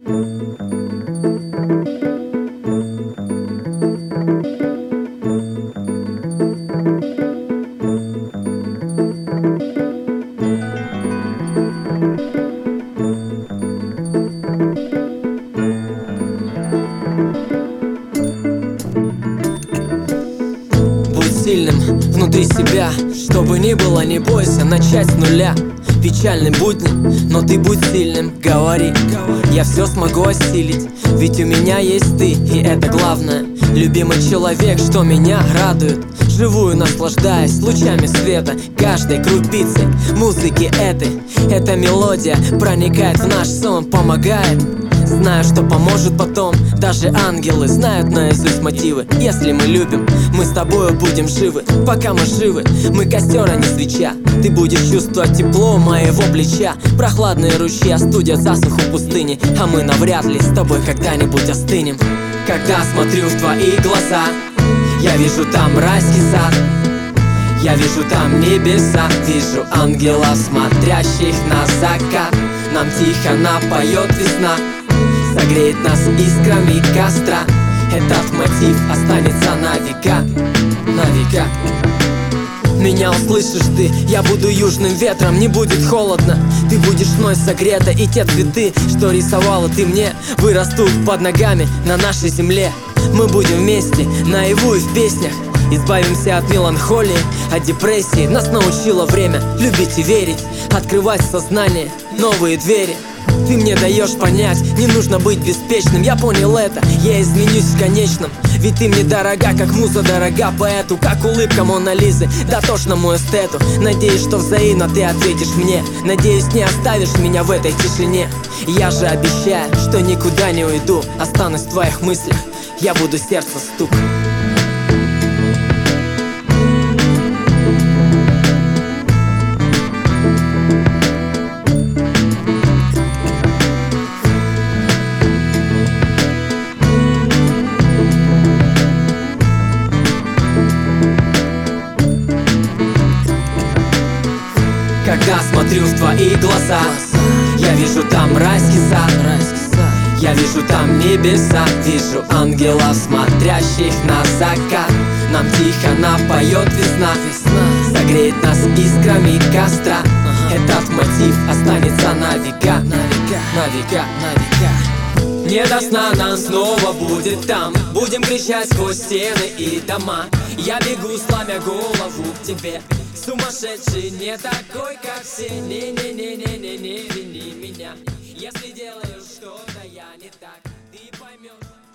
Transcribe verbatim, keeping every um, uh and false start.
Сильным внутри себя, что бы ни было, не бойся начать с нуля. Печальны будни, но ты будь сильным, говори, я все смогу осилить, ведь у меня есть ты, и это главное. Любимый человек, что меня радует, живую наслаждаясь лучами света, каждой крупицей музыки этой. Эта мелодия проникает в наш сон, помогает. Знаю, что поможет потом. Даже ангелы знают наизусть мотивы. Если мы любим, мы с тобою будем живы. Пока мы живы, мы костер, а не свеча. Ты будешь чувствовать тепло моего плеча. Прохладные ручьи остудят засуху пустыни, а мы навряд ли с тобой когда-нибудь остынем. Когда смотрю в твои глаза, я вижу там райский сад, я вижу там небеса, вижу ангелов, смотрящих на закат. Нам тихо напоет весна, согреет нас искрами костра. Этот мотив останется на века, на века. Меня услышишь ты, я буду южным ветром, не будет холодно. Ты будешь мной согрета, и те цветы, что рисовала ты мне, вырастут под ногами на нашей земле. Мы будем вместе, наяву и в песнях. Избавимся от меланхолии, от депрессии. Нас научило время любить и верить, открывать в сознание новые двери. Ты мне даешь понять, не нужно быть беспечным. Я понял это, я изменюсь в конечном. Ведь ты мне дорога, как муза дорога поэту, как улыбка Моны Лизы дотошному эстету. Надеюсь, что взаимно ты ответишь мне, надеюсь, не оставишь меня в этой тишине. Я же обещаю, что никуда не уйду, останусь в твоих мыслях, я буду сердце стук. Когда смотрю в твои глаза, я вижу там райский сад, я вижу там небеса, вижу ангелов, смотрящих на закат. Нам тихо напоет весна, согреет нас искрами костра. Этот мотив останется на века, на века, на века, на века. Не до сна нам снова будет там, будем кричать сквозь стены и дома. Я бегу, сломя голову к тебе, сумасшедший, не такой, как все. Не-не-не-не-не, не вини меня, если делаешь что-то я не так, ты поймешь.